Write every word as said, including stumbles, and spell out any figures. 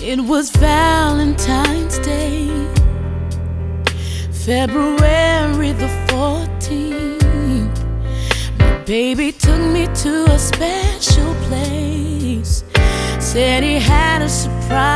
It was Valentine's Day, February the fourteenth. My baby took me to a special place, said he had a surprise.